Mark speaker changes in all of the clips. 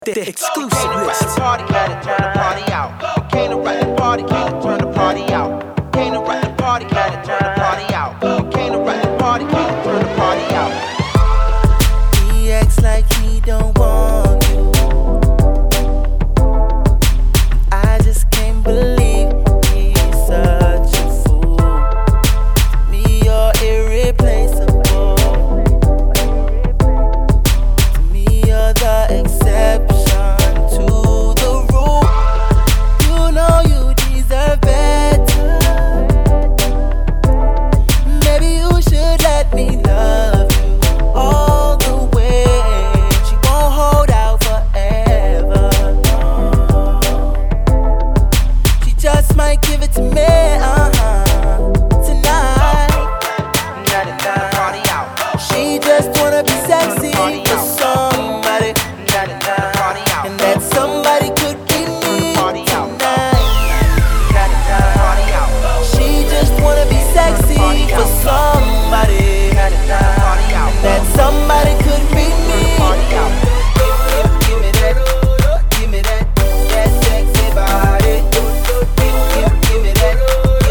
Speaker 1: The exclusive list.
Speaker 2: Party, gotta turn the party out. Came to rock the party, came to turn the party out. Came to rock the party, gotta turn the party out. Came to rock the party, came to turn the party out.
Speaker 3: He acts like he don't want you. I just can't believe he's such a fool. To me, you're irreplaceable. To me, you're the exception to the rule. You know you deserve better. Maybe you should let me love you all the way. She won't hold out forever, no. She just might give it to me, tonight.
Speaker 2: Party out.
Speaker 3: She just wanna be sexy for somebody, and that somebody could be me tonight. She just wanna be sexy for somebody, and that somebody could be me. Give me that, that sexy body. Give me that,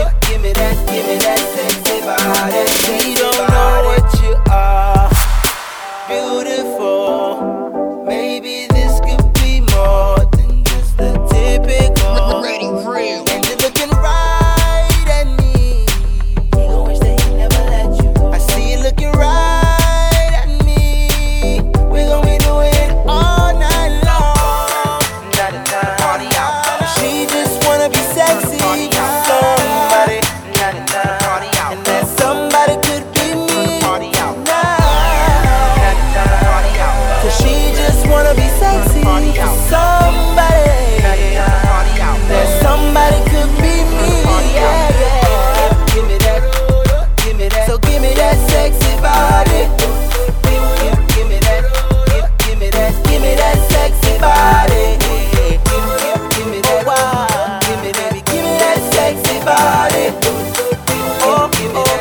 Speaker 3: sexy body. She don't know what you are, beautiful. Maybe this could be more than just the typical. And you're looking right at me. You gon' wish that he never let you go. I see you looking right at me. We gon' be doing it all night long.
Speaker 2: Party out.
Speaker 3: She just wanna be sexy for somebody,
Speaker 2: Party out.
Speaker 3: and that somebody could be me
Speaker 2: Party out.
Speaker 3: tonight.
Speaker 2: Party out.
Speaker 3: Cause she just wanna be sexy for somebody,
Speaker 2: Party out.
Speaker 3: that somebody could be me. Yeah, yeah. Give me that. So give me that sexy body. Give me that. Give me that sexy body. Give me that. Baby, give me that sexy body. Give me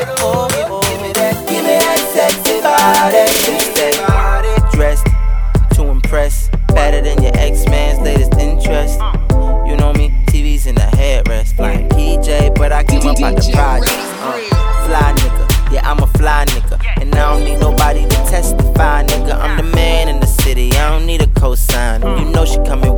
Speaker 3: that sexy body. Dressed to impress, better than your ex-man's latest interest. You know me, TV's in the headrest. Like PJ, but I came up out the projects. Fly nigga, yeah, I'm a fly nigga. And I don't need nobody to testify, nigga. I'm the man in the city, I don't need a cosign. You know she coming